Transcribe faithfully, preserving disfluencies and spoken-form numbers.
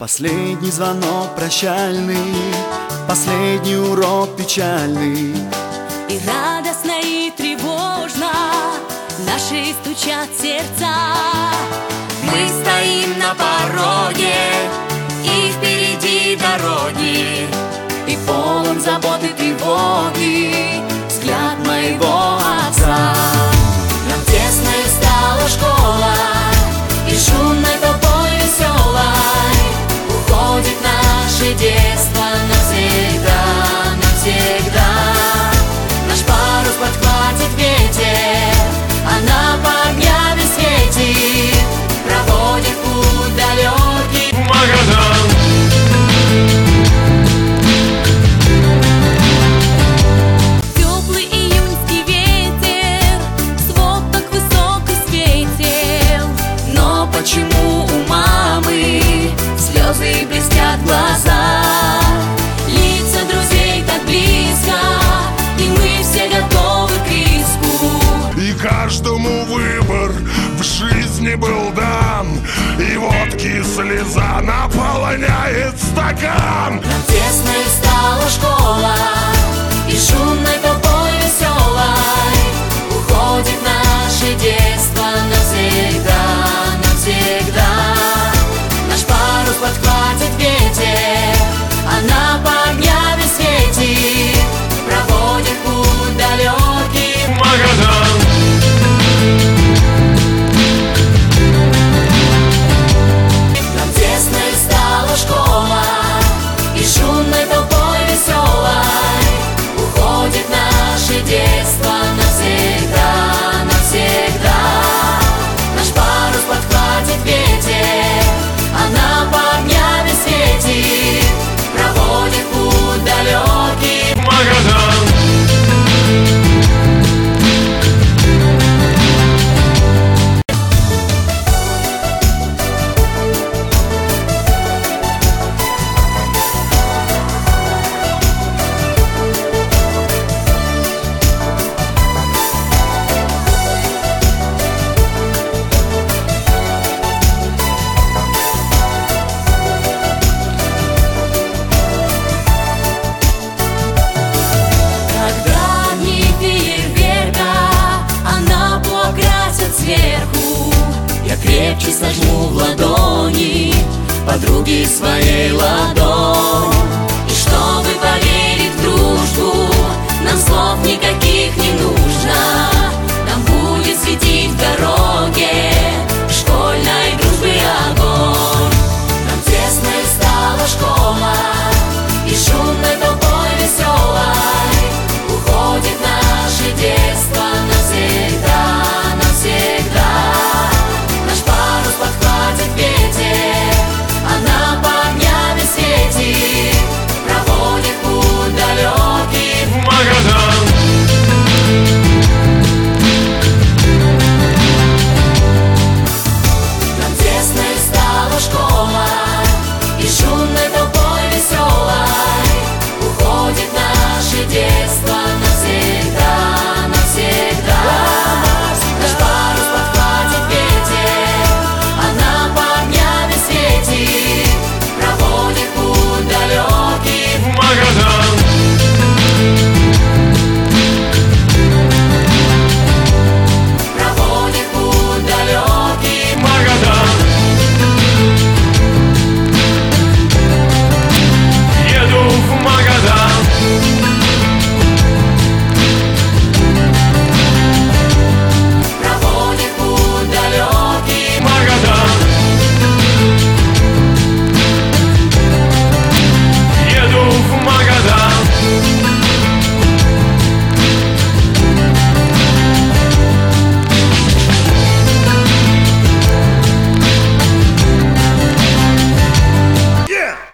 Последний звонок прощальный, последний урок печальный. И радостно, и тревожно наши стучат сердца. Мы стоим на пороге, и впереди дороги, и полон заботы, тревоги взгляд моего отца. Нам тесной стала школа, и шумной толпой веселой уходит наше детство навсегда, навсегда. Наш парус подхватит ветер, а на огнями светит, проводит путь далекий в Магадан. Теплый июньский ветер с водок высоко светил. Но почему у мамы слезы блестят в глазах? Лица друзей так близко, и мы все готовы к риску. И каждому выбор в жизни был дан, и водки слеза наполняет стакан. Нам тесной стала школа, и шумной толпой веселой уходит наше детство навсегда, навсегда. Наш парус подхватит ветер, а на огнями светит, проводит путь далекий в Магадан. Нам тесной стала школа, и шумной толпой веселой уходит наше детство навсегда, навсегда. Наш парус подхватит ветер, а на огнями светит, проводит путь далекий в Магадан. Сверху я крепче сожму в ладони подруги своей ладонь. И чтобы поверить в дружбу, нам слов никаких не нужно. Нам будет светить в дороге школьной дружбы огонь. Нам тесной стала школа,